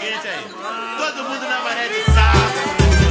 seguinte aí. Todo mundo na maré de sábado.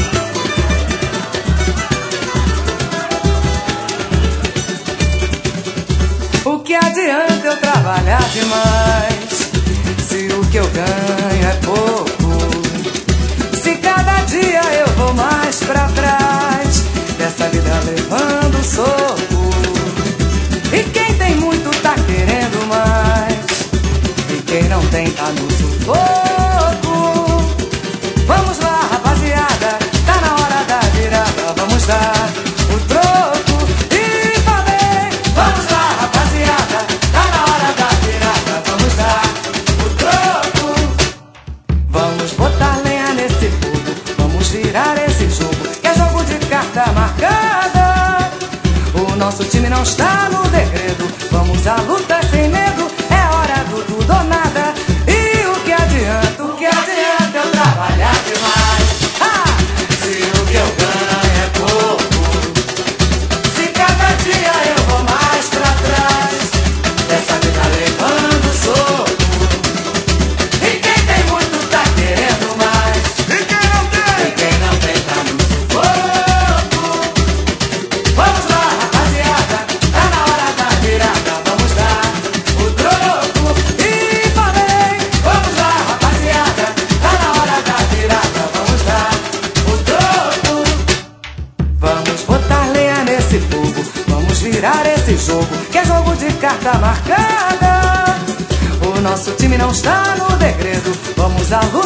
O que adianta eu trabalhar demais se o que eu ganho é pouco? Se cada dia eu vou mais pra trás dessa vida levando soco. E quem tem muito tá querendo mais, e quem não tem tá no sufoco. Vamos lá, rapaziada, tá na hora da virada. Vamos dar o troco e falei. Vamos lá, rapaziada, tá na hora da virada. Vamos dar o troco. Vamos botar lenha nesse fogo, vamos virar esse jogo, que é jogo de carta marcada. O nosso time não está no degredo, vamos à luta sem medo, é hora do tudo ou nada. E o que adianta eu trabalhar demais se o que eu ganho é pouco? Se cada dia eu vou mais pra trás dessa vida levando soco. E quem tem muito tá querendo mais, e quem não tem tá no sufoco. Vamos lá, rapaziada, tá na hora da virada. Vamos dar o troco e falei. Vamos lá, rapaziada, tá na hora da virada. Vamos dar o troco. Vamos botar lenha nesse fogo, vamos virar esse jogo, que é jogo de carta marcada. O nosso time não está no degredo, vamos à luta